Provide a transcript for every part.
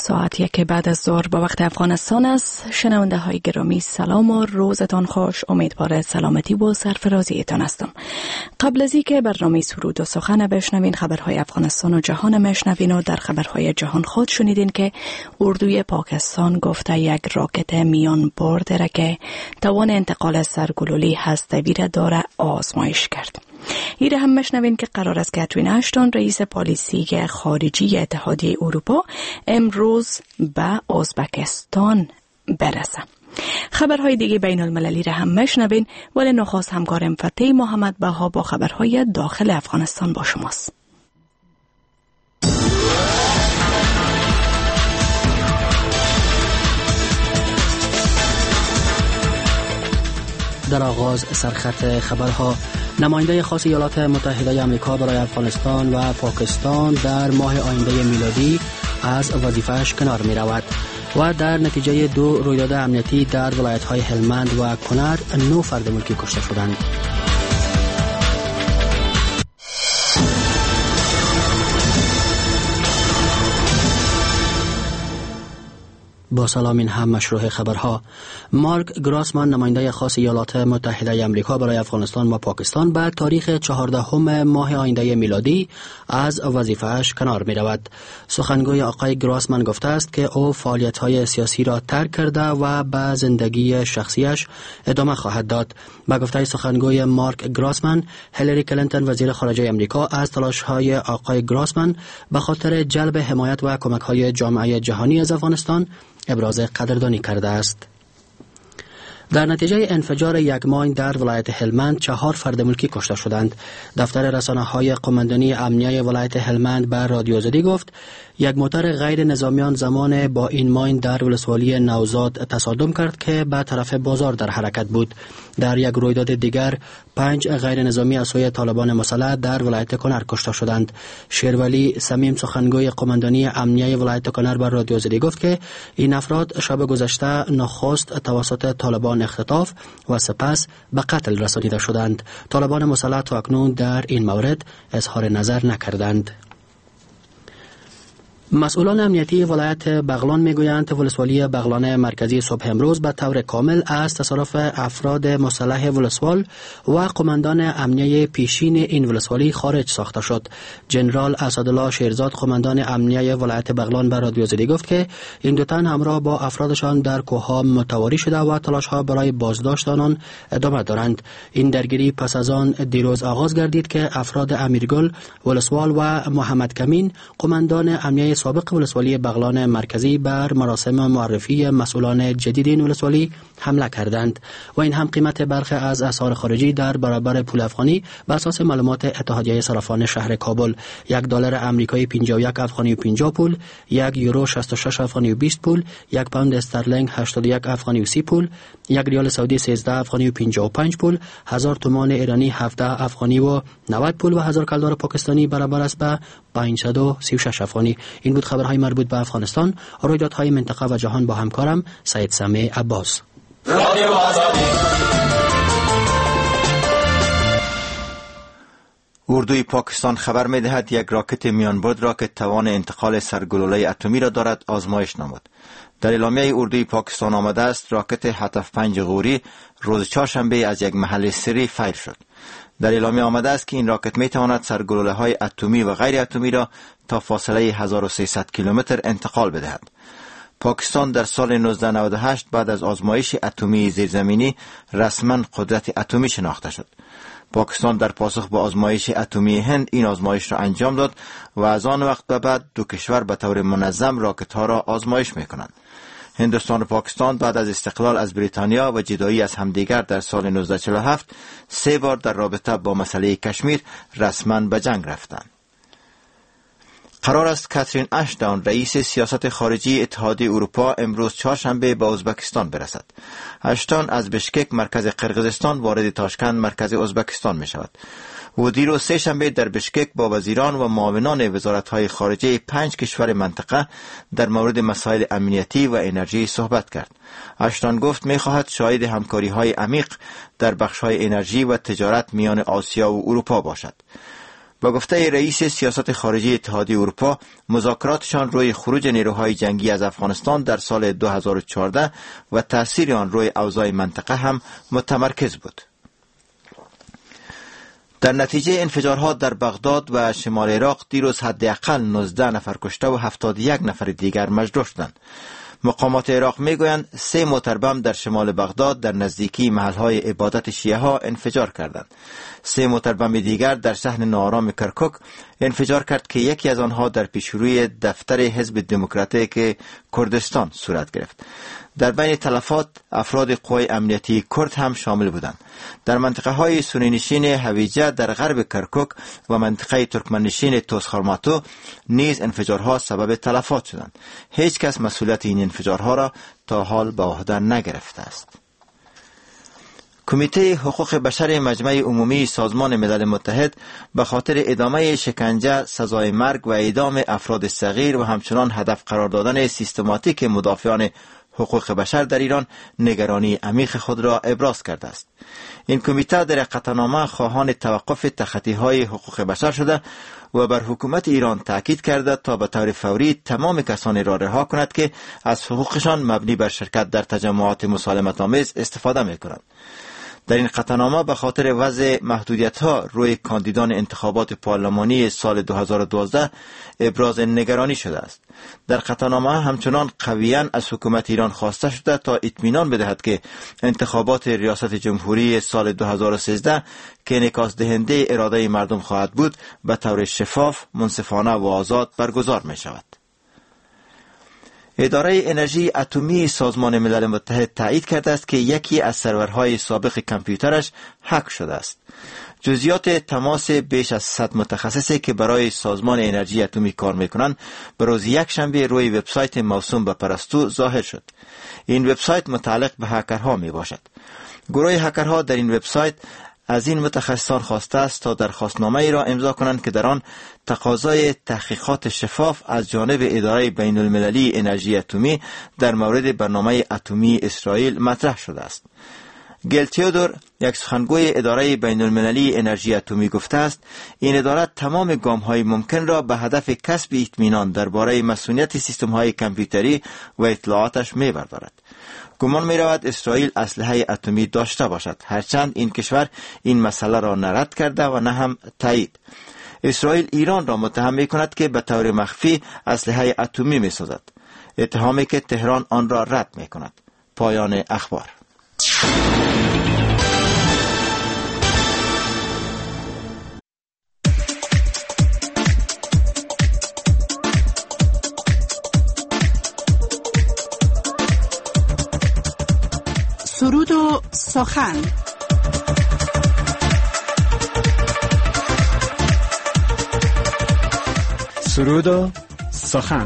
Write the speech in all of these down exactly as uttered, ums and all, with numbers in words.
ساعت یک بعد از ظهر با وقت افغانستان است. شنونده های گرامی سلام و روزتان خوش. امیدوار سلامتی و سرفرازیتان هستم. قبل از اینکه برنامه سرود و سخن بشنوین، خبرهای افغانستان و جهان میشنوین و در خبرهای جهان خود شنیدین که اردوی پاکستان گفته یک راکت میان برده را که توان انتقال سرگلوله هسته‌ای را داره آزمایش کرد. ایره هم مشنوین که قرار است کاترین اشتون رئیس پالیسی خارجی اتحادیه اروپا امروز به ازبکستان برسه. خبرهای دیگه بین المللی را هم مشنوین، ولی نخست همکارم فتح محمد بها با خبرهای داخل افغانستان با شماست. در آغاز سرخط خبرها، نماینده خاص ایالات متحده آمریکا برای افغانستان و پاکستان در ماه آینده میلادی از وظیفه‌اش کنار می رود و در نتیجه دو رویداد امنیتی در ولایت‌های هلمند و کنر نه فرد ملکی کشته شدند. با سلام، این هم مشروع خبرها. مارک گراسمان، نماینده خاص ایالات متحده آمریکا برای افغانستان و پاکستان، به تاریخ چهاردهم ماه آینده میلادی از وظیفه‌اش کنار می رود. سخنگوی آقای گراسمان گفته است که او فعالیت‌های سیاسی را ترک کرده و به زندگی شخصیش ادامه خواهد داد. با گفته سخنگوی مارک گراسمان، هیلاری کلینتون وزیر خارجه آمریکا از تلاش‌های آقای گراسمان به خاطر جلب حمایت و کمک‌های جامعه جهانی از افغانستان ابراز قدردانی کرده است. در نتیجه انفجار یک ماین در ولایت هلمند چهار فرد ملکی کشته شدند. دفتر رسانه‌های قماندانی امنیه ولایت هلمند به رادیو زدی گفت یک موتر غیر نظامیان زمان با این ماین در ولسوالی نوزاد تصادم کرد که به طرف بازار در حرکت بود. در یک رویداد دیگر پنج غیر نظامی از سوی طالبان مسلح در ولایت کنر کشته شدند. شیرولی سمیم، سخنگوی قماندانی امنیه ولایت کنر به رادیو زدی گفت که این افراد شب گذشته نخست توسط طالبان اختطاف و سپس به قتل رسانیده شدند. طالبان مسلح تا اکنون در این مورد اظهار نظر نکردند. مسئولان امنیتی ولایت بغلان میگویند ولسوالی بغلان مرکزی صبح امروز به طور کامل از تصرف افراد مسلح ولسوال و قماندان امنیه پیشین این ولسوالی خارج ساخته شد. جنرال اسدالله شیرزاد، قماندان امنیه ولایت بغلان، به رادیو زدی گفت که این دو تن همراه با افرادشان در کوهها متواری شده و تلاش‌ها برای بازداشت آنان ادامه دارند. این درگیری پس از آن دیروز آغاز گردید که افراد امیرگل ولسوال و محمد کمین، قماندان امنیه سابق ولسوالی بغلان مرکزی، بر مراسم معرفی مسئولان جدید این ولسوالی حمله کردند و این هم قیمت برخی از اسعار خارجی در برابر پول افغانی بر اساس معلومات اتحادیه صرافان شهر کابل یک دلار آمریکایی پنجاه و یک افغانی و پنجاه پول، یک یورو شصت و شش افغانی و بیست پول، یک پوند استرلینگ هشتاد و یک افغانی و سی پول، یک ریال سعودی سیزده افغانی و پنجاه و پنج پول، هزار تومان ایرانی هفده افغانی و نود پول و هزار کلدار پاکستانی برابر است به پانصد و سی و شش افغانی. این بود خبرهای مربوط به افغانستان. رویدادهای منطقه و جهان با همکارم سید سمیع عباس. اردوی پاکستان خبر می دهد یک راکت میانبرد را که توان انتقال سرگلوله اتمی را دارد آزمایش نمود. در اعلامیه اردوی پاکستان آمده است راکت هدف پنج غوری روز چهارشنبه از یک محل سری فیر شد. در اعلامیه آمده است که این راکت می تواند سرگلوله های اتمی و غیر اتمی را تا فاصله هزار و سیصد کیلومتر انتقال بدهد. پاکستان در سال نوزده نود و هشت بعد از آزمایش اتمی زیرزمینی رسما قدرت اتمی شناخته شد. پاکستان در پاسخ به آزمایش اتمی هند این آزمایش را انجام داد و از آن وقت به بعد دو کشور به طور منظم راکت ها را آزمایش می کنند. هندوستان و پاکستان بعد از استقلال از بریتانیا و جدایی از همدیگر در سال نوزده چهل و هفت سه بار در رابطه با مسئله کشمیر رسما به جنگ رفتند. قرار است کاترین اشتون رئیس سیاست خارجی اتحادیه اروپا امروز چهارشنبه به ازبکستان برسد. اشتون از بشکک مرکز قرقیزستان وارد تاشکند مرکز ازبکستان می شود. او دیروز سه شنبه در بشکک با وزیران و معاونان وزارت‌های خارجه پنج کشور منطقه در مورد مسائل امنیتی و انرژی صحبت کرد. اشتون گفت می‌خواهد شاهد همکاری‌های عمیق در بخش‌های انرژی و تجارت میان آسیا و اروپا باشد. با گفته رئیس سیاست خارجی اتحادیه اروپا، مذاکراتشان روی خروج نیروهای جنگی از افغانستان در سال دو هزار و چهارده و تأثیر آن روی اوضاع منطقه هم متمرکز بود. در نتیجه انفجارها در بغداد و شمال عراق دیروز حداقل نوزده نفر کشته و هفتاد و یک نفر دیگر مجروح شدند. مقامات عراق میگویند سه موتر بم در شمال بغداد در نزدیکی محلهای عبادت شیعه ها انفجار کردند. سه موتر بم دیگر در شهر ناآرام کرکوک انفجار کرد که یکی از آنها در پیشروی دفتر حزب دموکراتیک کردستان صورت گرفت. در بین تلفات افراد قوای امنیتی کرد هم شامل بودند. در منطقه های سنی نشین هویجه در غرب کرکوک و منطقه ترکمن نشین توسخارماتو نیز انفجارها سبب تلفات شدند. هیچ کس مسئولیت این انفجارها را تا حال به عهده نگرفته است. کمیته حقوق بشر مجمع عمومی سازمان ملل متحد به خاطر ادامه شکنجه، سزای مرگ و اعدام افراد صغیر و همچنان هدف قرار دادن سیستماتیک مدافعان حقوق بشر در ایران نگرانی عمیق خود را ابراز کرده است. این کمیته در قطعنامه خواهان توقف تخطی‌های حقوق بشر شده و بر حکومت ایران تاکید کرده تا به طور فوری تمام کسانی را رها کند که از حقوقشان مبنی بر شرکت در تجمعات مسالمت آمیز استفاده می‌کنند. در این قطعنامه به خاطر وضع محدودیت‌ها روی کاندیدان انتخابات پارلمانی سال دو هزار و دوازده ابراز نگرانی شده است. در قطعنامه همچنان قویاً از حکومت ایران خواسته شده تا اطمینان بدهد که انتخابات ریاست جمهوری سال دو هزار و سیزده که انعکاس دهنده اراده مردم خواهد بود به طور شفاف، منصفانه و آزاد برگزار می شود. اداره انرژی اتمی سازمان ملل متحد تایید کرده است که یکی از سرورهای سابق کامپیوترش هک شده است. جزئیات تماس بیش از صد متخصصی که برای سازمان انرژی اتمی کار میکنند به روز یک شنبه روی وبسایت موسوم به پرستو ظاهر شد. این وبسایت متعلق به هکرها می باشد. گروه هکرها در این وبسایت از این متخصصان خواسته است تا درخواستنامه ای را امضا کنند که در آن تقاضای تحقیقات شفاف از جانب اداره بین المللی انرژی اتمی در مورد برنامه اتمی اسرائیل مطرح شده است. گل تیودور، یک سخنگوی اداره بین المللی انرژی اتمی، گفته است این اداره تمام گام‌های ممکن را به هدف کسب اطمینان درباره مسئولیت سیستم‌های کامپیوتری و اطلاعاتش می‌بردارد. گمان می رود اسرائیل اسلحه اتمی داشته باشد، هرچند این کشور این مسئله را نه رد کرده و نه هم تایید. اسرائیل ایران را متهم می کند که به طور مخفی اسلحه اتمی می سازد، اتهامی که تهران آن را رد می کند. پایان اخبار. سرود و سخن. سرود و سخن.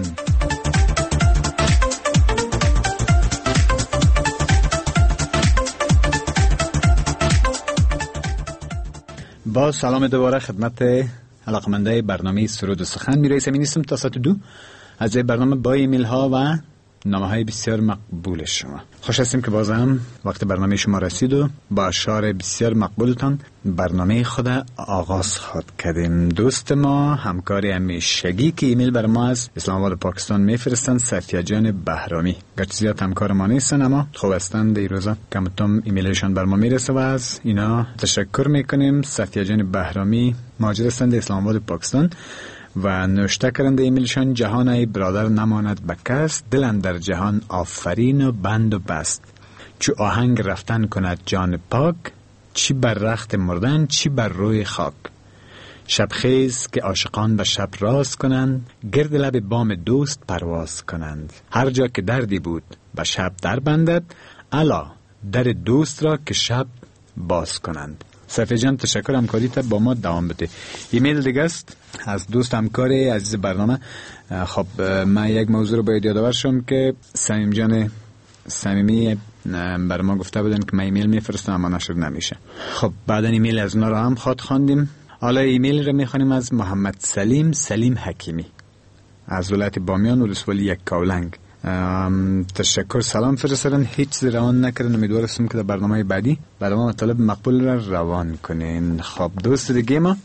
با سلام دوباره خدمت علاقمندای برنامه سرود و سخن. میرسیم این نیستم تا ساعت دو از برنامه با ایمیل ها و نامه های بسیار مقبول شما. خوش هستیم که بازم وقت برنامه شما رسید و با اشعار بسیار مقبولتان برنامه خود آغاز خواهد کردیم. دوست ما، همکار همیشگی که ایمیل بر ما از اسلام آباد پاکستان میفرستند، صفیه جان بهرامی، گرچه زیاد همکار ما نیستن اما خوب هستند. این روزا کمتم ایمیلشان بر ما میرسه و از اینا تشکر میکنیم. صفیه جان بهرامی مهاجر هستند اسلام آباد پاکستان و نوشته کرنده ایمیلشان: جهان ای برادر نماند به کس، دلن در جهان آفرین و بند و بست. چو آهنگ رفتن کند جان پاک، چی بر رخت مردن چی بر روی خاک. شبخیز که عاشقان به شب راز کنند، گرد لب بام دوست پرواز کنند. هر جا که دردی بود به شب در بندد، الا در دوست را که شب باز کنند. صفیه جان تشکر، همکاریت با ما دوام بده. ایمیل دیگه است از دوست همکار عزیز برنامه. خب من یک موضوع رو باید یادآور شم که صمیم جان صمیمی بر ما گفته بودن که من ایمیل میفرستم اما نشر نمیشه. خب بعدا ایمیل از اونا رو هم خواد خواندیم. حالا ایمیل رو میخوانیم از محمد سلیم سلیم حکیمی از ولایت بامیان ولسوالی یک کاولنگ. تشکر، سلام فرستادن، هیچ روان نکردن. امیدوارم که در برنامه بعدی برای ما مطالب مقبول را روان کنین. خب دوست دیگه ما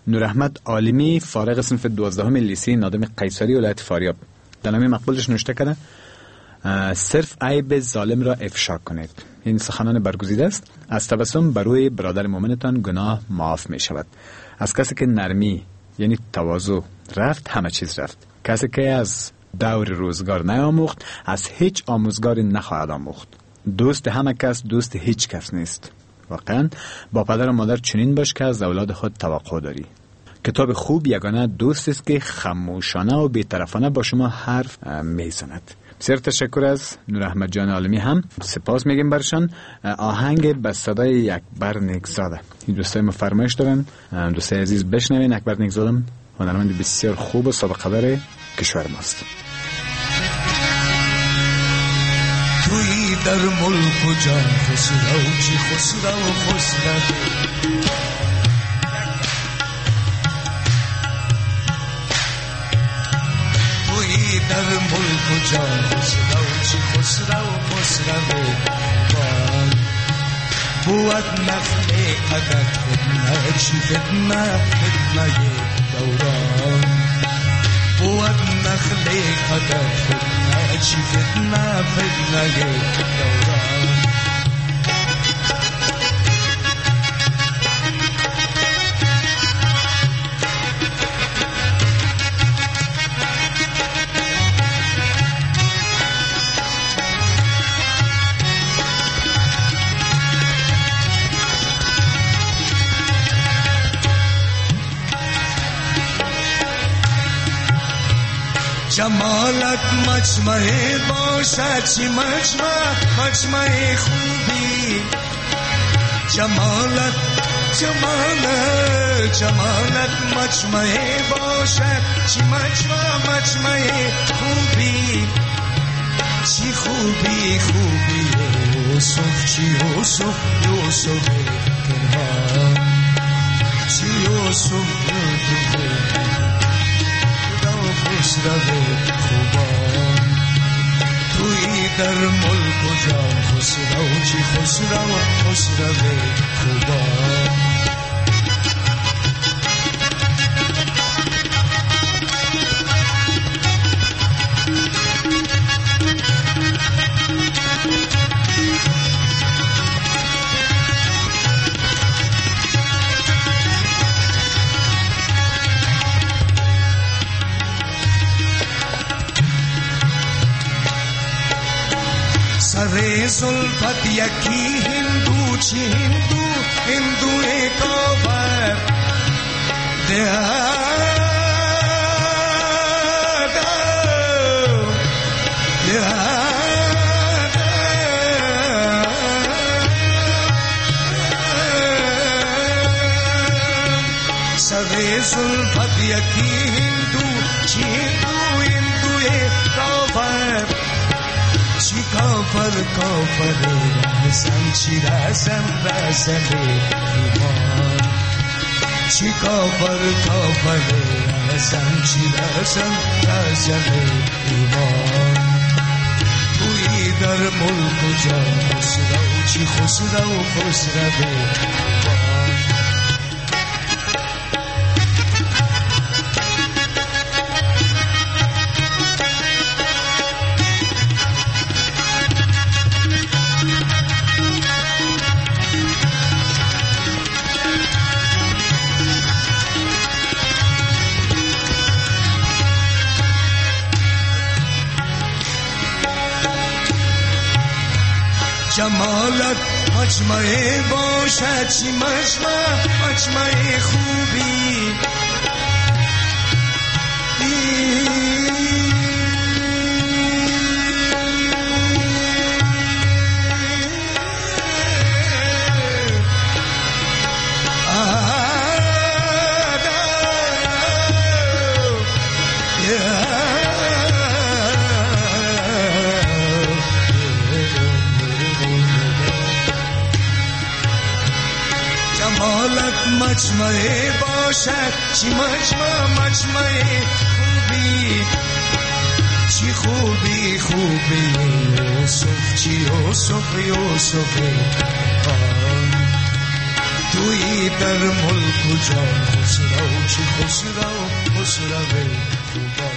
نوراحمد عالمی فارغ صنف دوازدهم لیسه نادم قیصری ولایت فاریاب در نامه مقبولش نوشته کرده صرف عیب ظالم را افشا کنید. این سخنان برگزیده است. از تبسم بر روی برادر مؤمنتان گناه معاف می شود. از کسی که نرمی یعنی تواضع رفت همه چیز رفت. کسی که از دور روزگار نیاموخت از هیچ آموزگاری نخواهد آموخت. دوست همه کس دوست هیچ کس نیست. واقعا با پدر و مادر چنین باش که از اولاد خود توقع داری. کتاب خوب یگانه دوست است که خاموشانه و بی‌طرفانه با شما حرف میزند. بسیار تشکر از نوراحمد جان عالمی، هم سپاس میگیم برشان. آهنگ به صدای اکبر نیکزاده این دوستای ما فرمایش دارن. دوستای عزیز بشنوین. اکبر نیکزاده هنرمند بسیار خوب و سابقه داره کشور ماست. توی در ملک و جان خسرو چی خسرو خسرو توی در ملک و جان خسرو چی خسرو خسرو بان بود نخل قدر فتنه چی فتنه فتنه دوران بود نخل قدر فتنه چی فتنه فتنه دوران جمالت مجمع باشد چی مجمع مجمع خوبی جمالت جمالت جمالت مجمع باشد چی مجمع مجمع خوبی چی خوبی خوبی یوسف چی یوسف یوسف پنهان چی یوسف یوسف خسرو خوبان توی در ملک و جان خسرو چی خسرو خسرو خوبان سر زلفت یکی هندو چی هندو هندو کافر دهدم دهدم سر زلفت یکی هندو چی هندو هندو کافر چی کافر کافر رسن چی رسن رسن ایمان چی کافر کافر رسن چی رسن رسن ایمان توی در ملک و جان خسرو چی خسرو خسرو ایمان جمالت مجمع باشد چی مجمع مجمع خوبی مجمع باشد چی مجمع مجمع خوبی چی خوبی خوبی یوسف چی یوسف یوسف توی در ملک و جان خسرو چی خسرو خسرو خوبا.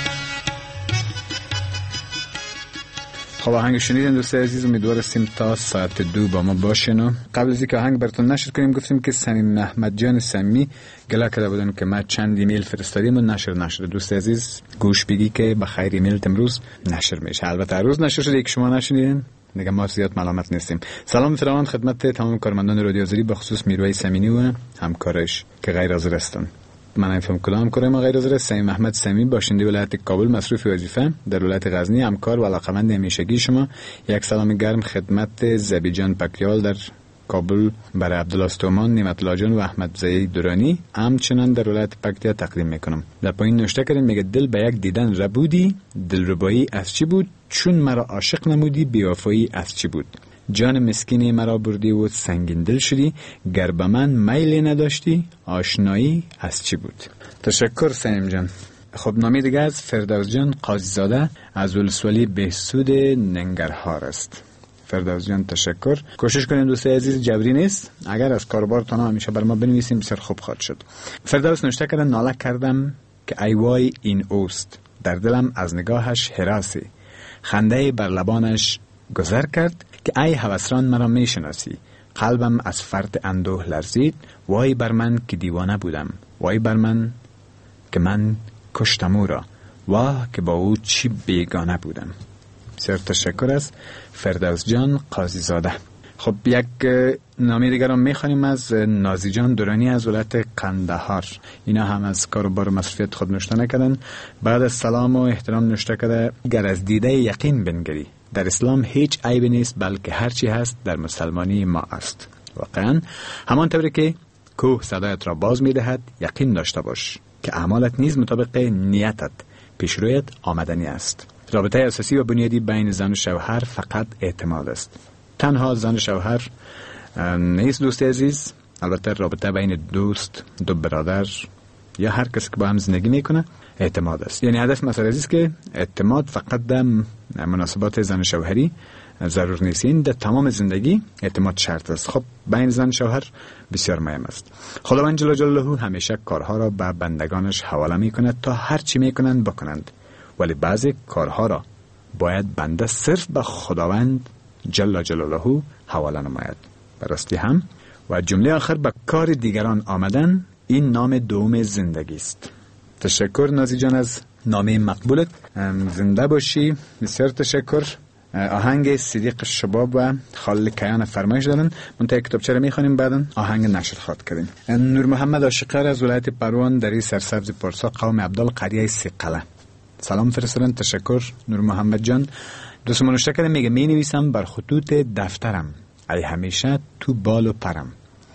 خب آهنگ شنیدین دوست عزیز، امیدوار هستیم تا ساعت دو با ما باشین. و قبل از اینکه آهنگ براتون نشر کنیم گفتیم که صمیم احمد جان صمیمی گله کرده بودن که ما چند ایمیل فرستادیم و نشر نشده. دوست عزیز گوش بگی که به خیر ایمیل امروز نشر میشه. البته روز نشر شده که شما نشنیدین دیگه ما زیاد ملامت نیستیم. سلام فراوان خدمت تمام کارمندان رادیو آذری، به خصوص میروی سمینی و همکارش که غیر حاضر هستند. من نمی‌فهم کدام کار ما غیر حاضر است. صمیم احمد صمیمی باشنده ولایت کابل، مصروف وظیفه در ولایت غزنی، همکار و علاقمند همیشگی شما. یک سلام گرم خدمت زبی جان پکیال در کابل برای عبدالله استومان، نعمت الله جان و احمد زئی درانی همچنان در ولایت پکتیا تقدیم میکنم. در پایین نوشته کردن میگه دل به یک دیدن ربودی، دلربایی از چی بود؟ چون مرا عاشق نمودی، بی‌وفایی از چی بود؟ جان مسکینی مرا بردی و سنگین دل شدی، گر به من میلی نداشتی، آشنایی از چی بود؟ تشکر صمیم جان. خب نامی دیگه از فردوس جان قاضی زاده از ولسوالی بهسود ننگرهار است. فردوس جان تشکر. کوشش کنیم دوست عزیز جبری نیست، اگر از کاربارتان همیشه بر ما بنویسیم بسیار خوب خواهد شد. فردوس نوشته کردن ناله کردم که ای وای این اوست، در دلم از نگاهش هراسی، خنده بر لبانش گذر کرد که ای هوسران مرا میشناسی، قلبم از فرط اندوه لرزید، وای بر من که دیوانه بودم، وای بر من که من کشتم او را، واه که با او چی بیگانه بودم. بسیار تشکر است فردوس جان قاضی زاده. خب یک نامه دیگر رو میخوانیم از نازی جان درانی از ولایت قندهار. اینا هم از کاروبار و مصرفیت خود نوشته نکردن. بعد از سلام و احترام نوشته کرده گر از دیده یقین بنگری، در اسلام هیچ عیبی نیست بلکه هرچی هست در مسلمانی ما است. واقعا همانطوری که کوه صدایت را باز میدهد یقین داشته باش که اعمالت نیز مطابق نیتت پیشرویت آمدنی است. رابطه اساسی و بنیادی بین زن و شوهر فقط اعتماد است. تنها زن و شوهر نیست دوست عزیز، البته رابطه بین دوست، دو برادر یا هر کسی که با هم زندگی میکنه اعتماد است. یعنی هدف مسئله است که اعتماد فقط در مناسبات زن و شوهری ضرور نیست، این در تمام زندگی اعتماد شرط است. خب بین زن و شوهر بسیار مهم است. خداوند جل جلاله همیشه کارها را به بندگانش حواله میکند تا هر چی میکنند بکنند، ولی بعضی کارها را باید بنده صرف به خداوند جل جلاله حواله نماید. براستی هم و جمله آخر به کار دیگران آمدن این نام دوم زندگی است. تشکر نازی جان از نامه مقبولت، زنده باشی. بسیار تشکر. آهنگ صدیق شباب و خالد کیان فرمایش دادن، منتها کتابچه رو میخوانیم بعدن آهنگ نشر خواد کردیم. نور محمد عاشقر از ولایت پروان در سرسبز پارسا قوم عبدال قریه سیقله سلام فرستادن. تشکر نور محمد جان. دوست منوشته کرده میگه می نویسم بر خطوط دفترم، ای همیشه تو بال و پرم،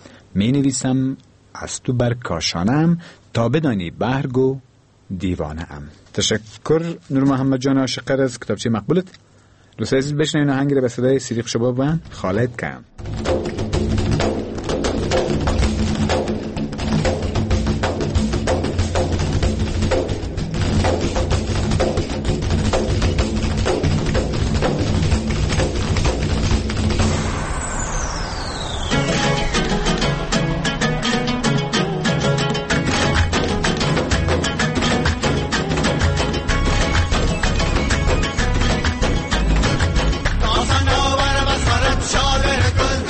می نویسم از تو بر کاشانم، تا بدانی برگ و دیوانه ام. تشکر نور محمد جان عاشقر از کتابچه مقبولت. دوست عزیز بشنوین آهنگ رو به صدای صدیق شباب و خالد کیان. شاله گل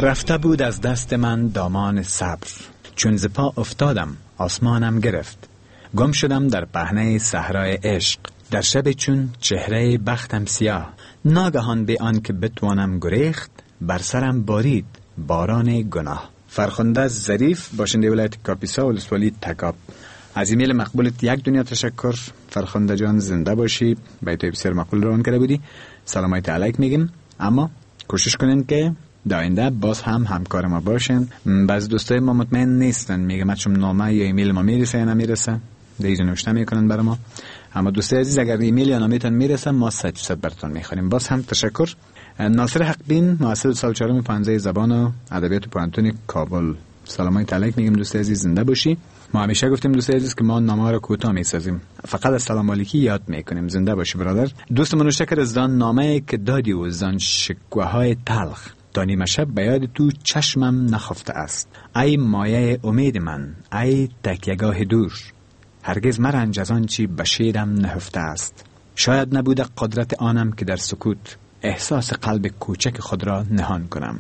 رفته بود از دست من دامان صبر، چون ز پا افتادم آسمانم گرفت. گم شدم در پهنه صحرای عشق، در شب چون چهره بختم سیاه. ناگهان به آن که بتوانم گریخت، بر سرم بارید باران گناه. فرخنده ظریف، باشنده ولایت کاپیسا، ولسوالی تکاب. از ایمیل مقبولت یک دنیا تشکر. فرخنده جان زنده باشی، بیتوی بسیار مقبول روان کرده بودی. سلامت علیک میگیم، اما کوشش کنین که داینده باز هم همکار ما باشن. بعضی دوستای ما مطمئن نیستن، میگم چون نامه یا ایمیل ما میرسه یا نمیرسه، دیگه نوشته میکنن برای ما. اما دوستای عزیز، اگر ایمیل یا نامتون میرسه ما صد درصد براتون میخونیم. باز هم تشکر. ناصر حقبین، مؤسس سال چهارم پانزده زبان و ادبیات پانتون کابل. سلامت علیک میگیم دوستای عزیز، زنده باشی. ما همیشه گفتیم دوستای عزیز که ما نامه رو کوتاه میسازیم، فقط از سلام علیکی یاد میکنیم. زنده باشی برادر. دوست منو شکر از دان نامه که دادی و زان شکوهای تلخ، تا نیمه شب به یاد تو چشمم نخفته است. ای مایه امید من، ای تکیهگاه دور، هرگز مرنج از آن چی به شیرم نهفته است. شاید نبوده قدرت آنم که در سکوت احساس قلب کوچک خود را نهان کنم.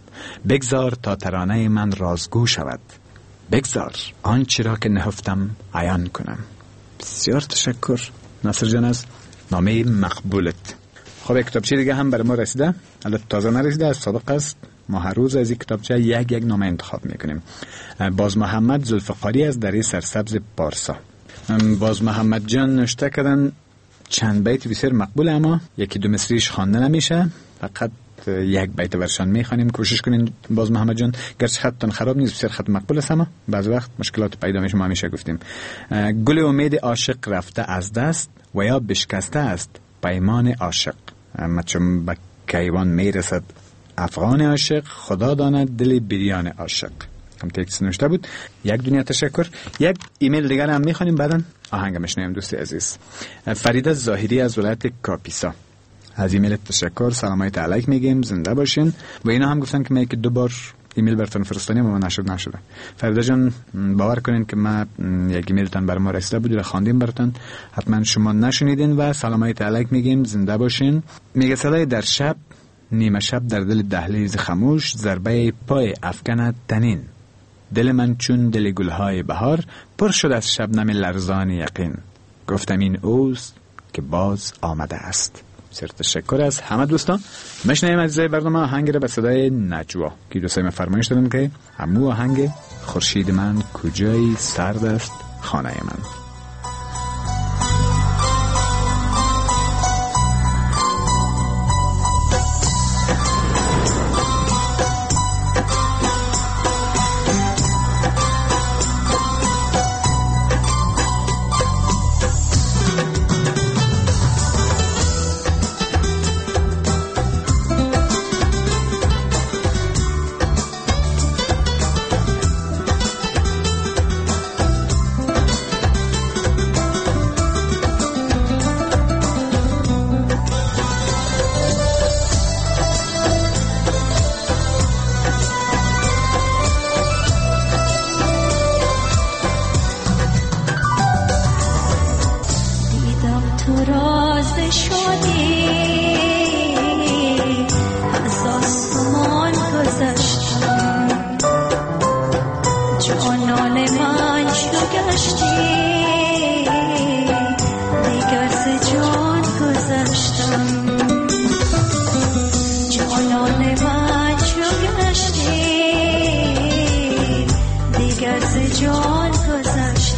بگذار تا ترانه من رازگو شود، بگذار آنچه را که نهفتم عیان کنم. بسیار تشکر ناصر جان از نامه مقبولت. خب یک کتابچه دیگه هم برای ما رسیده، البته تازه نرسیده، از سابق است. ما هر روز از این کتابچه یک یک نامه انتخاب میکنیم. باز محمد ذوالفقاری از دره سرسبز پارسا. باز محمد جان نوشته کردن چند بیت بسیار مقبول، اما یکی دو مصریش خوانده نمیشه، فقط یک بیت ورشان میخوانیم. کوشش کنین باز محمد جان، گرچه خطتون خراب نیست، بسیار خط مقبول است، اما بعض وقت مشکلات پیدا میشه. ما همیشه گفتیم گل امید عاشق رفته از دست و یا بشکسته است پیمان عاشق. اما چون به کیوان میرسد افغان عاشق، خدا داند دل بریان عاشق. هم تکست نوشته بود. یک دنیا تشکر. یک ایمیل دیگر هم میخوانیم، بعداً آهنگ میشنویم دوست عزیز. فرید ظاهری از ولایت کاپیسا، از ایمیل تشکر. سلامت علیک میگیم، زنده باشین. و اینا هم گفتن که من یک دو بار ایمیل براتون فرستادیم اما نشد نشده. فریدا جان باور کنین که ما یک ایمیلتون بر ما رسیده بود و خواندیم براتون، حتما شما نشنیدین. و سلامت علیک میگیم، زنده باشین. میگه صدای در شب، نیمه شب در دل دهلیز خاموش، ضربه پای افکند تنین. دل من چون دل گلهای بهار، پر شد از شبنم لرزان یقین. گفتم این اوست که باز آمده است. بسیار تشکر از همه دوستان. مشنویم عزیزای برنامه آهنگ را به صدای نجوا که دوستای من فرمایش دادن که همو آهنگ خورشید من کجای سرد است خانه من.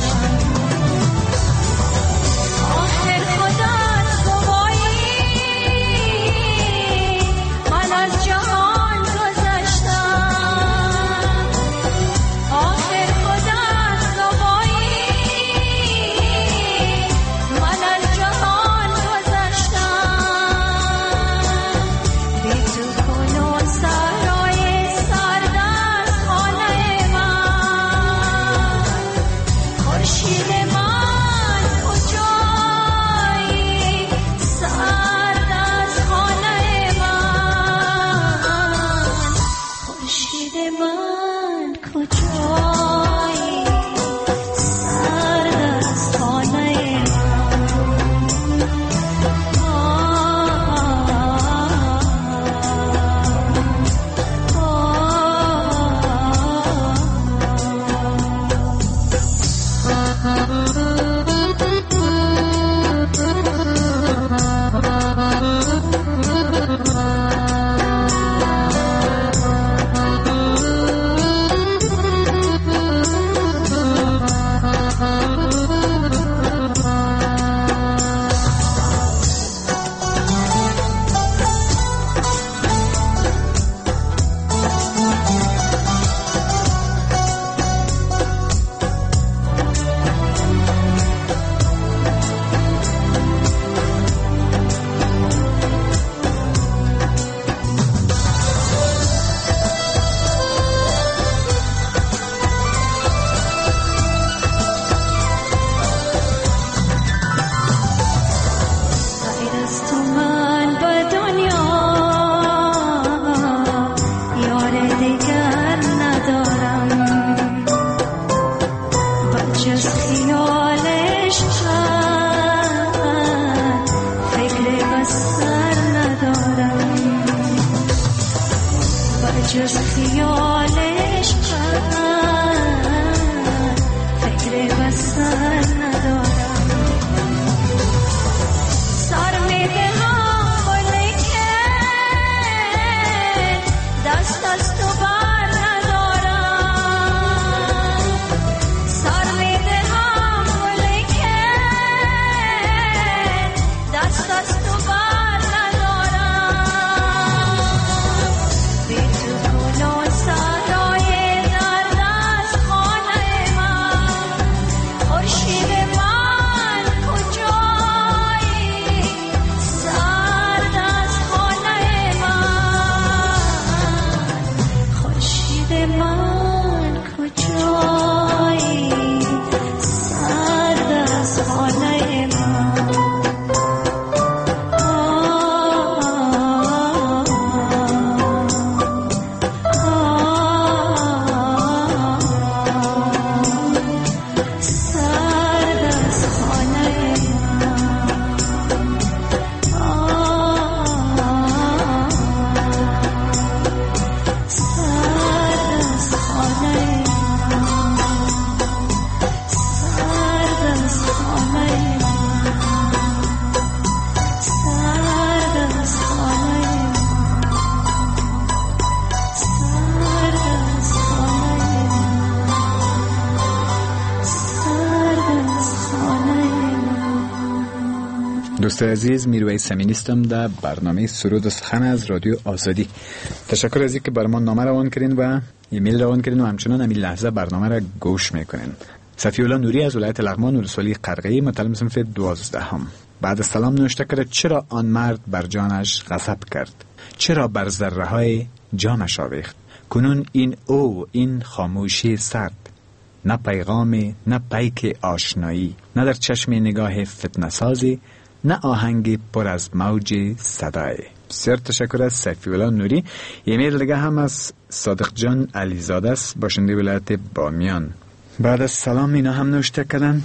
آخر خدا تو بایی دوست عزیز، میرویس امینی هستم در برنامه سرود و سخن از رادیو آزادی. تشکر از اینکه برای ما نامه روان کردین و ایمیل روان کردین و همچنان همین لحظه برنامه را گوش میکنین. صفی‌الله نوری از ولایت لغمان ولسوالی قرقی مطلب صنف دوازدهم. بعد از سلام نوشته کرد: چرا آن مرد بر جانش غضب کرد؟ چرا بر ذره های جانش آویخت؟ کنون این او این خاموشی سرد، نه پیغام نه پیک آشنایی، نه در چشم نگاه فتنه‌سازی، نه آهنگ پر از موج صدای. بسیار تشکر از صفی‌الله نوری. ایمیل دیگه هم از صادق جان علیزاده است، باشنده ولایت بامیان. بعد از سلام اینا هم نوشته کردن: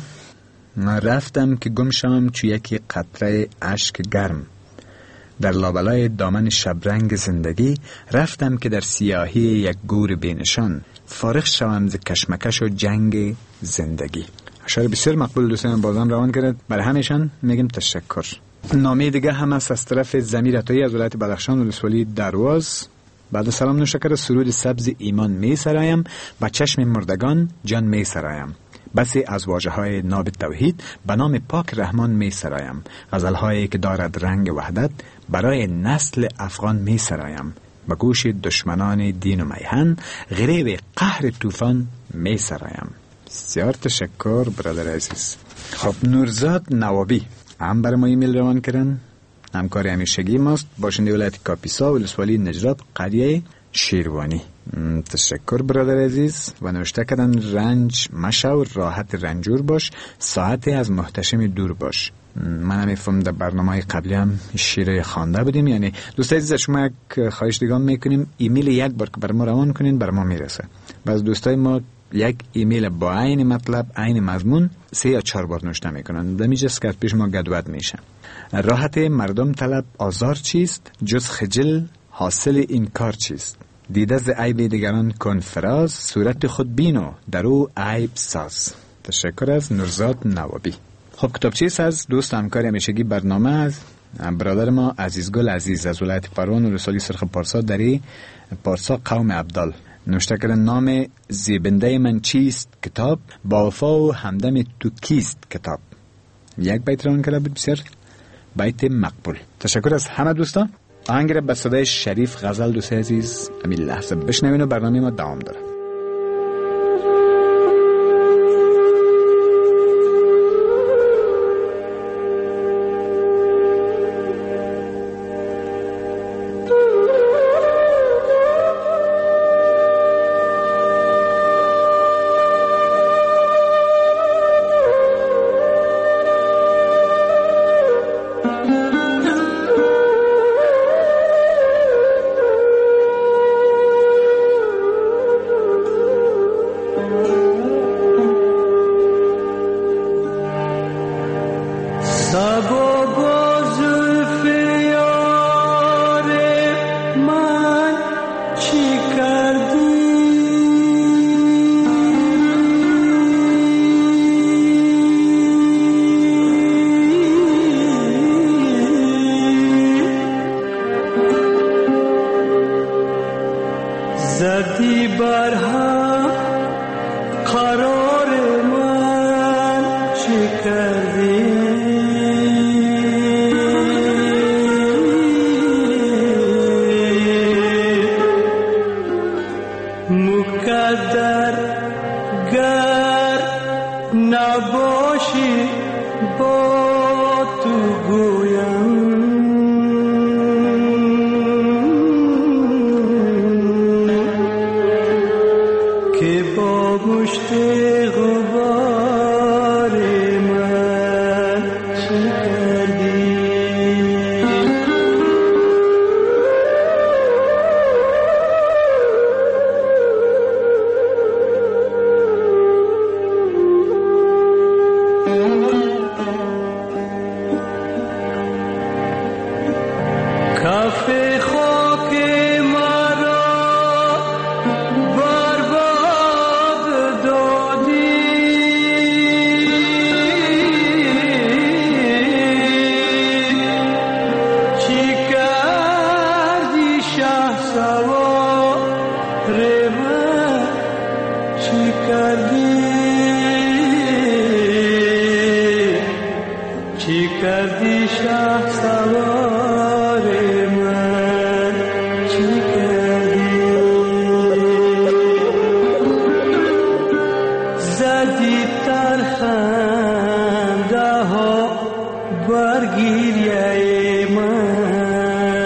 رفتم که گم شوم چو یکی قطره اشک گرم در لابلای دامن شبرنگ زندگی. رفتم که در سیاهی یک گور بینشان فارغ شوم ز کشمکش و جنگ زندگی. اشعار بسیار مقبول دوستان بازم روان کرد، برای همیشان میگم تشکر. نامه دیگه هم از از طرف ضمیر عطایی از ولایت بدخشان ولسوالی درواز. بعد سلام نوشته: سرود سبز ایمان می سرایم، با چشم مردگان جان می سرایم. بسی از واژه های ناب توحید به نام پاک رحمان می سرایم. غزل هایی که دارد رنگ وحدت برای نسل افغان می سرایم. به گوش دشمنان دین و میهن غریب قهر طوفان می سرایم. بسیار تشکر برادر عزیز. خب، نورزاد نوابی هم برای ما ایمیل روان کردن، همکار همیشگی ماست، باشنده ولایت کاپیسا ولسوالی نجراب قریه شیروانی. تشکر برادر عزیز. و نوشته کردن: رنج مشو، راحت رنجور باش، ساعت از محتشم دور باش. من هم میفهم در برنامه قبلی هم شیره خوانده بودیم. یعنی دوست عزیز، شما یک خواهش دیگه میکنیم، ایمیل یک بار که بر ما روان کنین بر ما میرسه. بعض دوستای ما یک ایمیل با عین مطلب عین مضمون سه یا چهار بار نوشته میکنن، دمیجاست که پیش ما گدوت میشه. راحت مردم طلب آزار چیست، جز خجل حاصل این کار چیست؟ دیده ز عیب دیگران کن فراز، صورت خود بینو در او عیب ساز. تشکر از نورزاد نوابی. خب، کتابچه از دوست همکار همیشگی برنامه از برادر ما عزیزگل عزیز از ولایت پروان ولسوالی سرخ پارسا دری پارسا قوم عبدال. نوشته کردن: نام زیبنده من چیست کتاب، با وفا و همدم تو کیست کتاب. یک بیت روان کرده بود، بسیار بیت مقبول. تشکر از همه دوستان. آهنگ را به صدای شریف غزل دوست عزیز همین لحظه بشنوین و برنامه ما دوام داره. چی کردی مقدر گر نباشی با تو گویم که با گوشت غبار من چی کردی کافه خاک مرا برباد دادی چی کردی شهسوار من چی کردی چی کردی شهسوار من چی کردی زدی ترخنده ها برگیریه من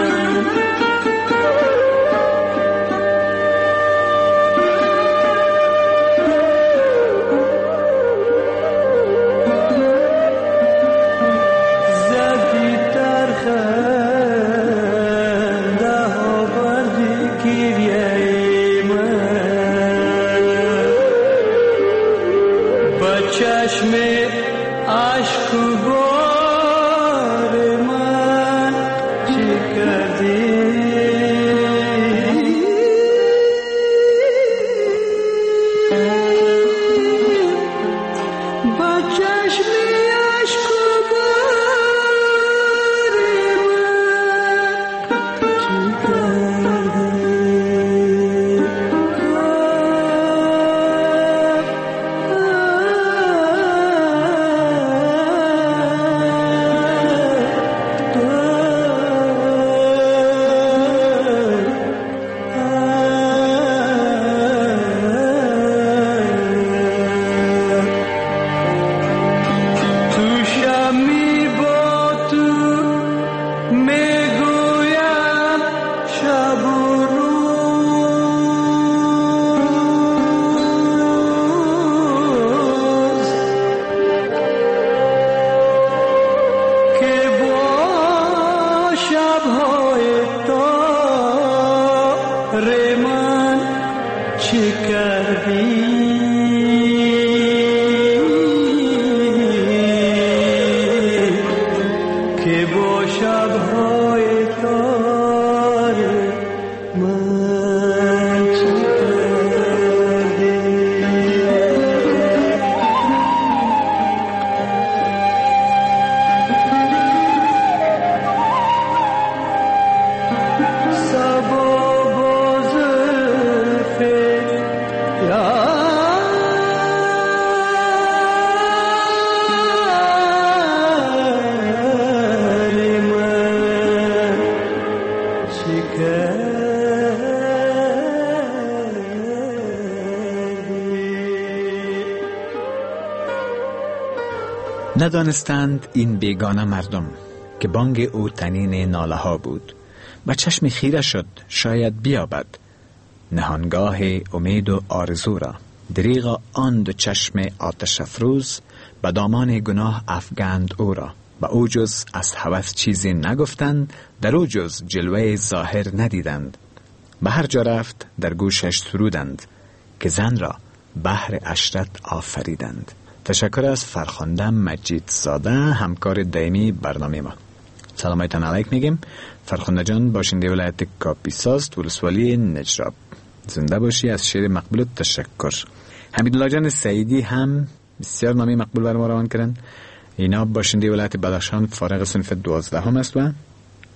زدی ترخنده ها برگیریه من با چشم عشق بار من چی کردی با چشم عشق بار من چی تو شمی با تو میگویم شب و روز که با شبهای تار من چی کردی که با شبهای تار من چی کردی سبا باز یاری من چی کردی ندانستند این بیگانه مردم که بانگ او تنین ناله ها بود و چشم خیره شد شاید بیابد نهانگاه امید و آرزو را. دریغ آن دو چشم آتش افروز به دامان گناه افگند او را. و او جز از هوس چیزی نگفتند، در او جز جلوه ظاهر ندیدند. به هر جا رفت در گوشش سرودند که زن را بهر عشرت آفریدند. تشکر از فرخنده مجید زاده، همکار دائمی برنامه ما. سلامتان علیک میگیم. فرخنده جان باشنده ولایت کاپیساز، ولسوالی نجراب. زنده باشی. از شعر مقبول تشکر. حمیدالله جان سعیدی هم بسیار نامی مقبول بر ما روان کردن. اینا باشنده ولایت بدخشان، فارغ صنف دوازده هم است و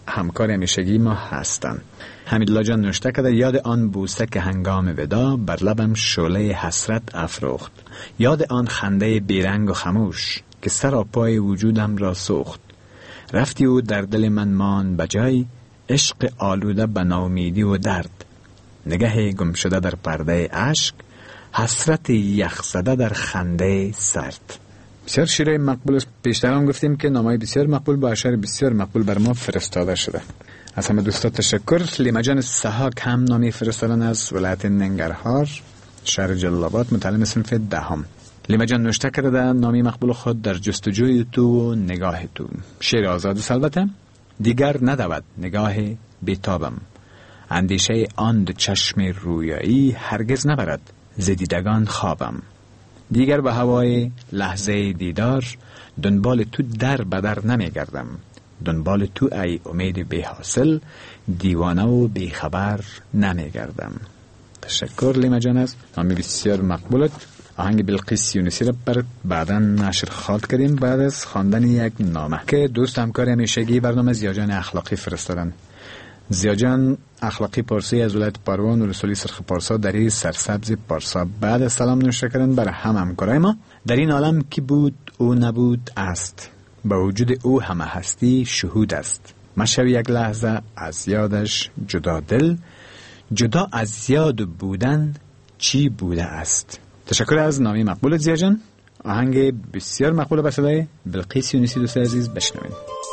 همکار همیشگی ما هستند. حمیدالله جان نوشته کرده یاد آن بوسه که هنگام ودا بر لبم شعله حسرت افروخت، یاد آن خنده بیرنگ و خموش که سراپای وجودم را سوخت. رفتی و در دل من مان بجای، عشق آلوده به ناامیدی و درد، نگه گم شده در پرده عشق، حسرت یخ زده در خنده سرد. بسیار شیره مقبول است. پیشتر هم گفتیم که نامه‌های بسیار مقبول با اشعار بسیار مقبول بر ما فرستاده شده. از همه دوستان تشکر. لیما جان سحاک هم نامی فرستادن از ولایت ننگرهار، شهر جلال آباد، متعلم صنف دهم. لیما جان نوشته کرده نامی مقبول خود در جستجوی تو و نگاه تو. شعر آزاد البته. دیگر ندود نگاه بیتابم، اندیشه آن دو چشم رویایی هرگز نبرد ز دیدگان خوابم. دیگر به هوای لحظه دیدار، دنبال تو در بدر نمی گردم. دنبال تو ای امید بی حاصل، دیوانه و بی خبر نمی گردم. تشکر لیما جان. است نامی بسیار مقبولت. آهنگ بلقیس یونسی را بر بعدا نشر خواهد کردیم بعد از خواندن یک نامه که دوست همکار همیشگی برنامه زیاجان اخلاقی فرستادن. زیاجان اخلاقی پارسی از ولایت پروان و رسولی سرخ پارسا در این سرسبز پارسا بعد از سلام نوشته کردن برای هم همکارای ما. در این عالم کی بود او نبود است، با وجود او همه هستی شهود است. مشوی یک لحظه از یادش جدا دل، جدا از یاد بودن چی بوده است. تشکر از نامی مقبول زیاجان. آهنگ بسیار مقبول به صدای بلقیس یونسی دوست عزیز بشنوید.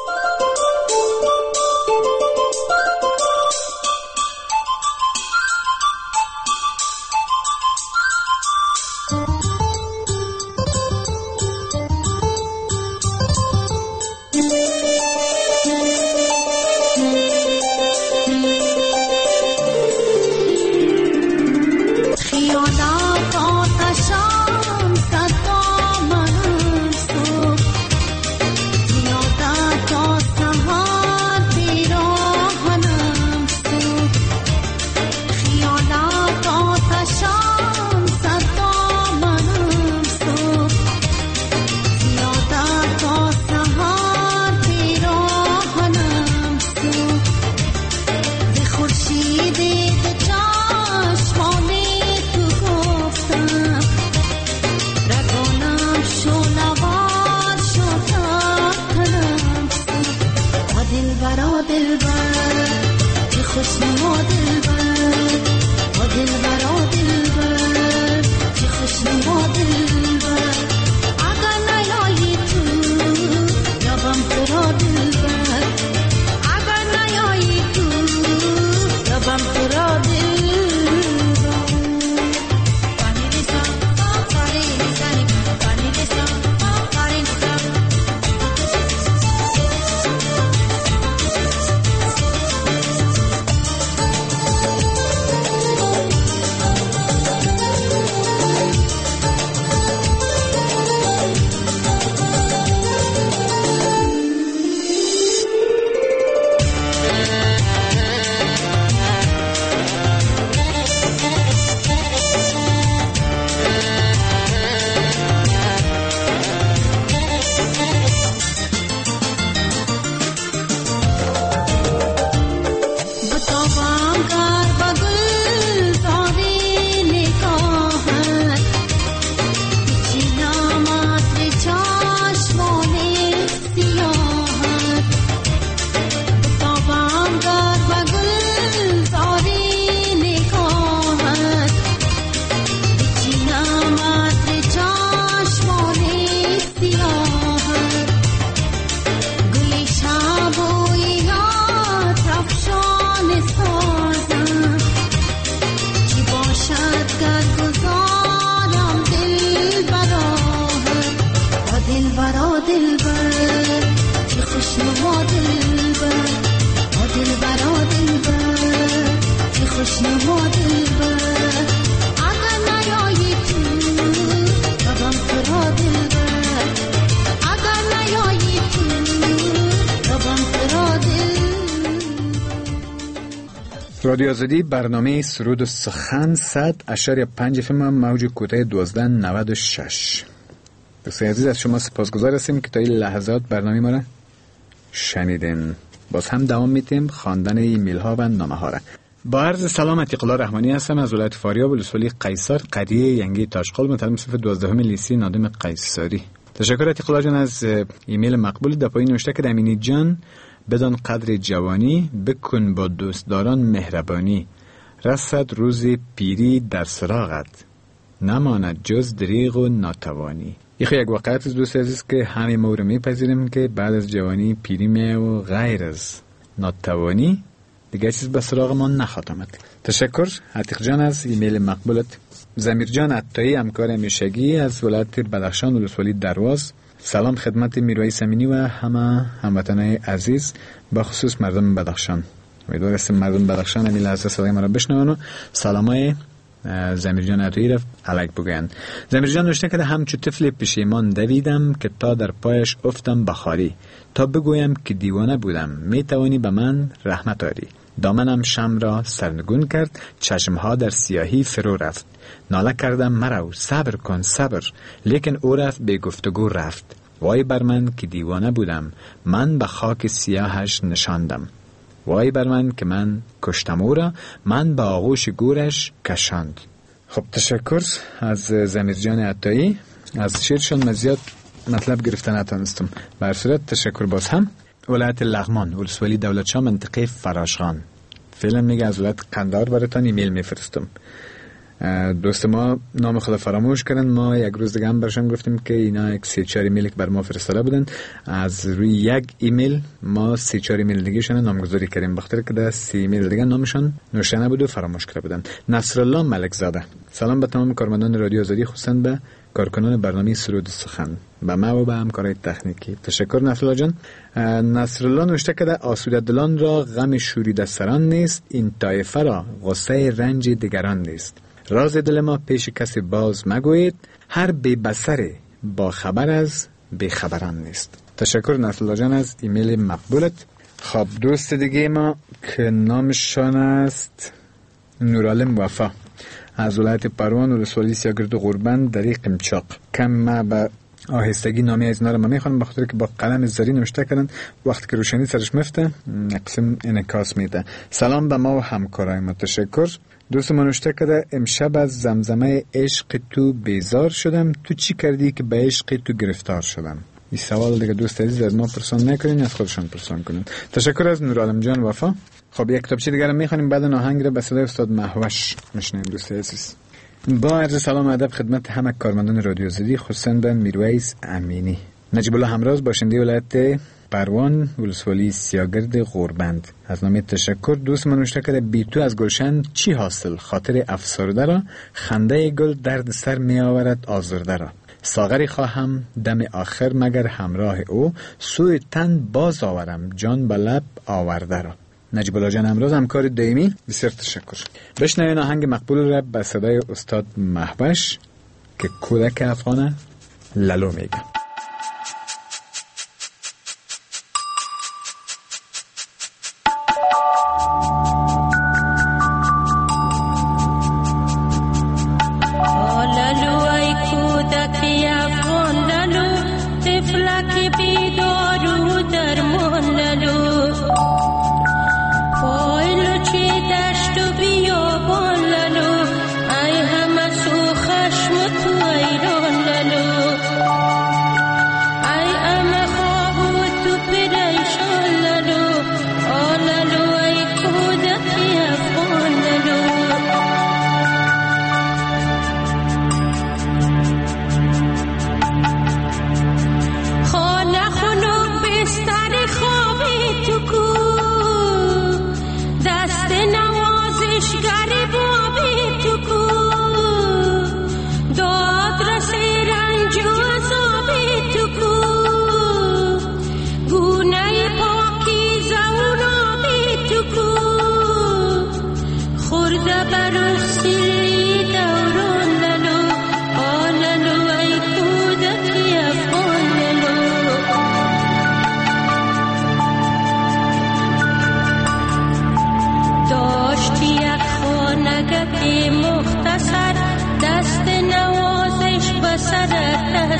رادیو آزادی برنامه سرود و سخن صد اشاری پنج فیلم موج کوتاه دوازده نود و شش. دوستان عزیز از شما سپاسگزار هستیم که تا این لحظات برنامه ما را شنیدین. باز هم دوام میتیم خواندن ایمیل ها و نامه ها را. با عرض سلام، عتیق‌الله رحمانی هستم از ولایت فاریاب ولسوالی قیصر قریه ینگی تاشقال، متعلم صف دوازدهم لیسه نادم قیصری. تشکر عتیق‌الله جان از ایمیل مقبول. در پایین نوشته که امینی جان بدان قدر جوانی بکن با دوستداران مهربانی، رسد روز پیری در سراغت نماند جز دریغ و ناتوانی. یک یک واقعیت از دوست عزیز که همه ما رو میپذیریم که بعد از جوانی پیری میه و غیر از ناتوانی دیگه چیز به سراغ ما نخواهد آمد. تشکر عتیق جان از ایمیل مقبولت. زمیر جان عطایی همکار همیشگی از ولایت بدخشان ولسوالی درواز. سلام خدمت میرویس امینی و همه هموطنان عزیز، با خصوص مردم بدخشان. امیدوارم است مردم بدخشان این لحظه صدای ما را بشنون و سلامای زمیر جان عطایی را علیک بگویند. زمیر جان نوشته که همچو طفل پشیمان دویدم که تا در پایش افتم بخاری، تا بگویم که دیوانه بودم می توانی به من رحمت آری. دامنم شم را سرنگون کرد، چشمها در سیاهی فرو رفت. ناله کردم مرو صبر کن صبر، لیکن او رفت به گفتگو رفت. وای بر من که دیوانه بودم، من به خاک سیاهش نشاندم. وای بر من که من کشتم او را، من به آغوش گورش کشاند. خب تشکر از زمیر جان عطایی. از شیرشان مزیاد مطلب گرفتن نتونستم. به هر صورت تشکر باز هم. ولایت لغمان ولسوالی دولتشاه منطقه فراشغان. فعلا میگه از ولایت قندهار براتون ایمیل میفرستم. دوست ما نام خدا فراموش کردن، ما یک روز دیگه هم برشان گفتیم که اینا یک سی چهار ایمیل که بر ما فرستاده بودن، از روی یک ایمیل ما سی چهار ایمیل دیگه شون نامگذاری کردیم، بخاطر که در سی ایمیل دیگه نامشون نوشته نبود و فراموش کرده بودن. نصرالله ملک زاده. سلام به تمام کارمندان رادیو آزادی، خصوصا به کارکنان برنامه سرود سخن، به ما و به همکارای تکنیکی. تشکر نصرالله جان. نصرالله نوشته که آسوده دلان را غم شوریده سران نیست، این طایفه را غصه رنج دیگران نیست. راز دل ما پیش کسی باز مگوید، هر بی بصر با خبر از بی خبران نیست. تشکر نصرالله جان از ایمیل مقبولت. خب دوست دیگه ما که نامشان است نورالم وفا از ولایت پروان ولسوالی سیاگرد غربند در قمچاق. کم ما به آهستگی نامی از اینا رو ما میخوانم، بخاطر که با قلم زری نوشته کردن، وقتی که روشنی سرش مفته قسم انعکاس میده. سلام به ما و همکارای ما. تشکر. دوست ما نوشته کرده امشب از زمزمه عشق تو بیزار شدم، تو چی کردی که به عشق تو گرفتار شدم؟ این سوال دیگه دوست عزیز از ما پرسان نکنین، از خودشان پرسان کنین. تشکر از نورالم جان وفا. خب یک کتابچه دیگه رو میخوانیم، بعد آهنگ رو به صدای استاد مهوش میشنیم. دوست عزیز با عرض سلام و ادب خدمت همه کارمندان رادیو آزادی، خصوصا به میرویس امینی. نجیب الله همراز باشنده ولایت پروان ولسوالی سیاگرد غربند. از نام تشکر. دوست من نوشته کرده بی تو از گلشن چی حاصل، خاطر افسرده را خنده گل درد سر می آورد آزرده را. ساغری خواهم دم آخر مگر همراه او، سوی تن باز آورم جان به لب آورده را. نجیب الله جان امروز همکار دائمی، بسیار تشکر. بشنوین آهنگ مقبول را به صدای استاد مهوش که کودک افغان لالو میگه.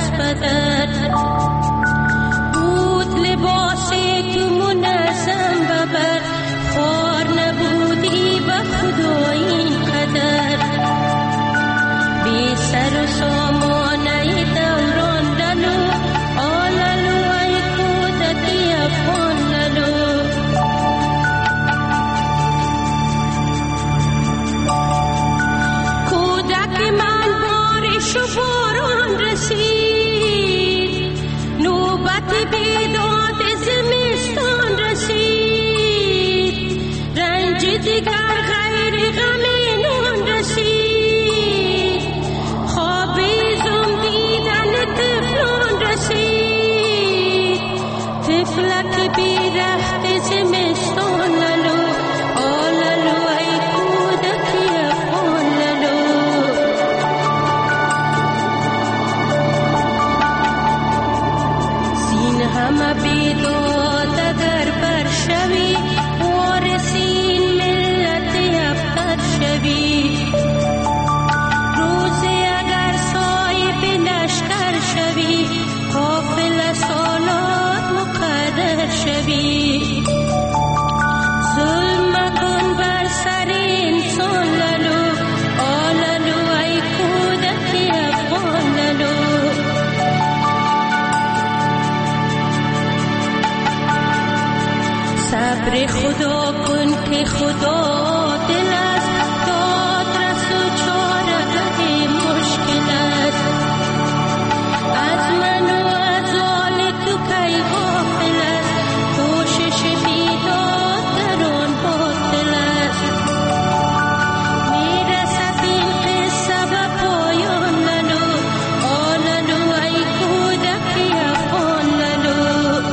بود لباس تو منظم قوت بیداد زمستان رسید، رنج دیگر غیر غمینان رسید، خواب زم دیدن طفلان رسید، طفلک بیرخت زمستان لالو آلالو ای کودکی افغان لالو. سین همه بیداد اگر برشوی، وارثین ملت افخر شوی، روزی اگر صاحب لشکر شوی، قافل سالات مقرر شوی. ظلم مکن بر سر انسان لالو آلالو ای کودک افغان لالو. صبر خدا کن که خدا دل است، داد رس و چاره‌گه مشکل است، از من و از آن تو کی غافل است، کوشش بیداد در آن باطل است. میرسد این قصه به پایان لالو آلالو ای کودک افغان لالو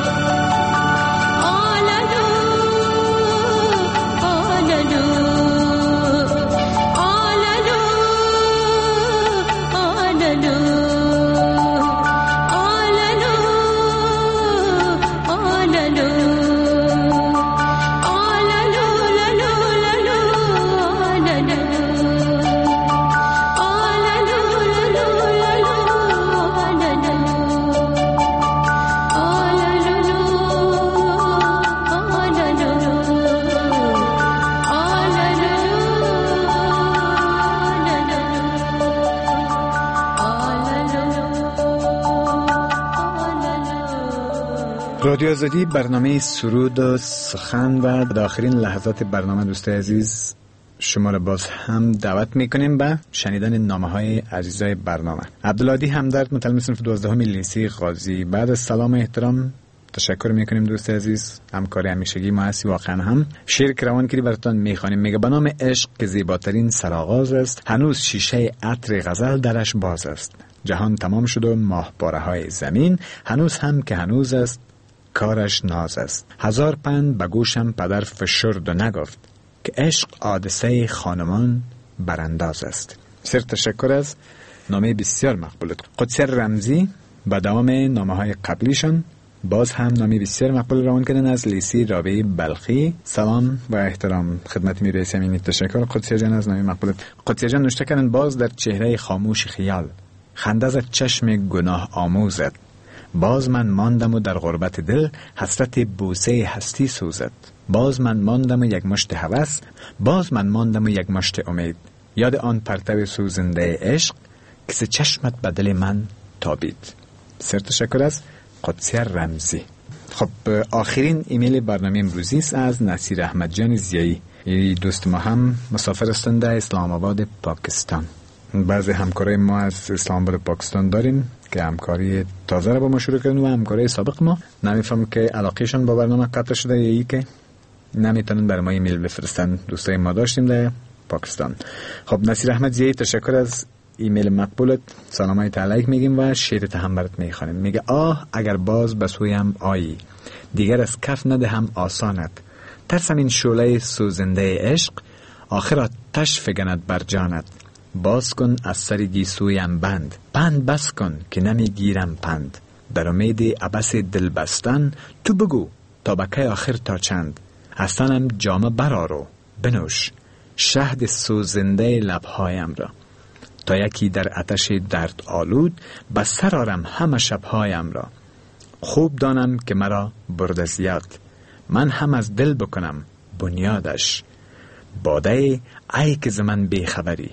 آلالو آلالو آلالو آلالو آلالو آلالو آلالو لالو لالو آلالو آلالو لالو لالو آلالو رادیو آزادی، برنامه سرود و سخن و در آخرین لحظات برنامه دوستای عزیز شما را باز هم دعوت میکنیم به شنیدن نامه های عزیزای برنامه. عبدالعادی همدرد، متعلم صنف دوازدهم لیسه قاضی. بعد از سلام و احترام تشکر میکنیم دوست عزیز، همکاری همیشگی ما هستی. واقعا هم شعر که روان کردی براتون میخوانیم. میگه به نام عشق که زیباترین سرآغاز است، هنوز شیشه عطر غزل درش باز است. جهان تمام شد و ماهپاره های زمین، هنوز هم که هنوز است کارش ناز است. هزار پند به گوشم پدر فشرد و نگفت که عشق حادثه خانمان برانداز است. سر تشکر از نامه بسیار مقبول قدسی رمزی. با دوام نامه های قبلیشان باز هم نامه بسیار مقبول روان کردن از لیسی رابعی بلخی. سلام و احترام خدمت میرسه. امینی تشکر قدسی جان از نامه مقبول. قدسی جان نوشته کردن باز در چهره خاموش خیال، خنده از چشم گناه آموزد. باز من ماندم و در غربت دل، حسرت بوسه هستی سوزد. باز من ماندم و یک مشت هوس، باز من ماندم و یک مشت امید. یاد آن پرتو سوزنده عشق که ز چشمت به دل من تابید. سر تشکر از قدسی رمزی. خب آخرین ایمیل برنامه امروزی است از نصیر احمد جان زیایی. این دوست ما هم مسافر هستند در اسلام آباد پاکستان. بعضی همکارای ما از اسلام آباد پاکستان داریم که همکاری تازه را با ما شروع کردن و همکاری سابق ما نمیفهم که علاقهشون با برنامه قطع شده یا ای که نمیتونن برای ما ایمیل بفرستن. دوستای ما داشتیم در پاکستان. خب نصیر احمد زیایی تشکر از ایمیل مقبولت. سلام علیک میگیم و شعرت هم برات میخوانیم. میگه آه اگر باز به سویم آیی، دیگر از کف ندهم آسانت. ترسم این شعله سوزنده عشق، آخر آتش فگند بر جانت. باز کن از سر گیسویم بند، پند بس کن که نمیگیرم پند. در امید عبس دل بستن، تو بگو تا بکی آخر تا چند. اصلاً جامه برارو بنوش شهد سوزنده لبهایم را. تا یکی در آتش درد آلود، بس سر آرم همه شبهایم را. خوب دانم که مرا برد زیاد، من هم از دل بکنم بنیادش. باده ای که زمن بیخبری،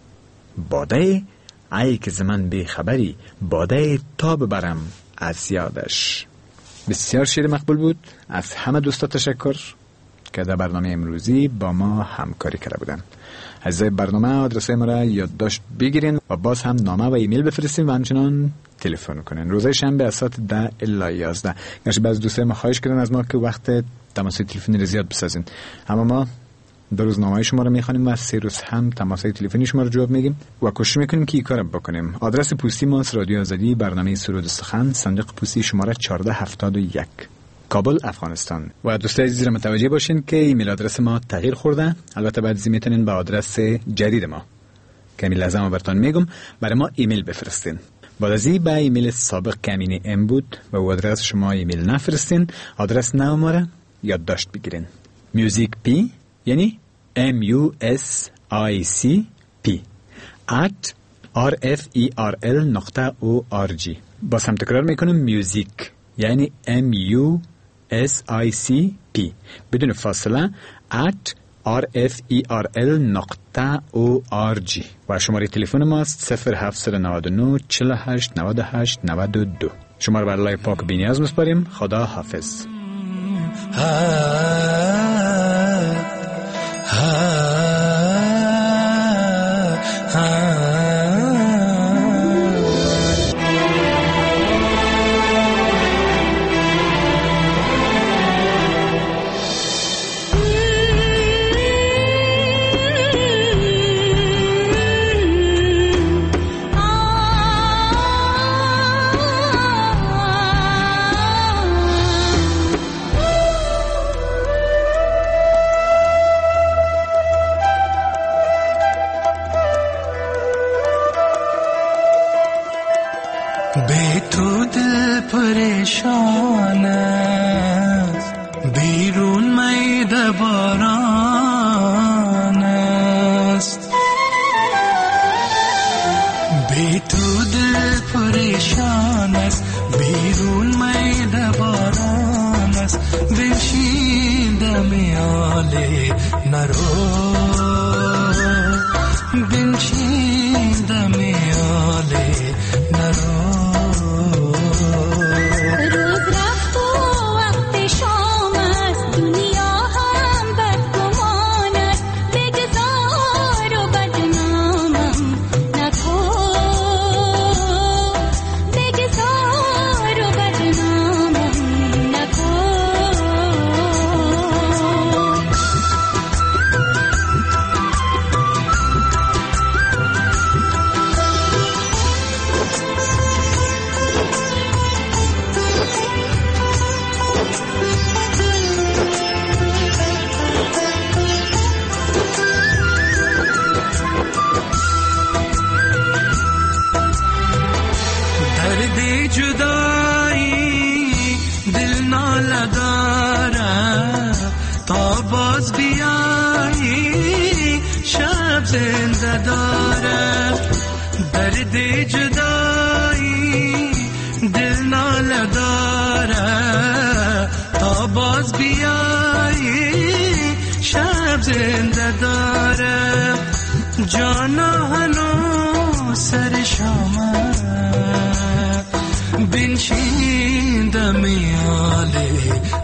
باده ای که زمن بیخبری، باده تا ببرم از یادش. بسیار شعر مقبول بود. از همه دوستا تشکر که در برنامه امروزی با ما همکاری کرده بودن. عزیزای برنامه آدرس ما را یادداشت بگیرین و باز هم نامه و ایمیل بفرستین و همچنان تلفن کنین. روزهای شنبه از ساعت ده الی یازده. گرچه بعضی دوستای ما خواهش کردن از ما که وقت تماس تلفنی رو زیاد بسازین، اما ما در روزنامه شما رو میخوانیم و سه روز هم تماس تلفنی شما رو جواب میگیم و کوشش میکنیم که این کار بکنیم. آدرس پستی ما رادیو آزادی، برنامه سرود سخن، صندوق پستی شماره چهارده هفتاد و یک، کابل، افغانستان. و دوستای عزیز متوجه باشین که ایمیل آدرس ما تغییر خورده. البته بعد از میتونین به آدرس جدید ما که می لازم براتون میگم برای ما ایمیل بفرستین. بعد از این به ایمیل سابق که همین ام بود و او آدرس شما ایمیل نفرستین، آدرس نو ما را یادداشت بگیرین. میوزیک پی یعنی M U S I C P at R F E R L نقطه O R G. باز هم تکرار میکنم، میوزیک یعنی M U S I C P بدون فاصله at R F E R L نقطه O R G و شماره تلفن ماست صفر هفت نه نه چهل و هشت نود و هشت نود و دو. شما رو بر لای پاک بینیاز میسپاریم. خدا حافظ. बे तू दिल परेशान بیرون می دباران است بی تو دل پریشان است بیرون می دباران است بنشین دم آله نرو بنشین دم آله نرو زنده دارد درد جدایی دل ناله دارد تا باز بیایی شب زنده دارد جانا هنو سر شامه بنشین دمی آله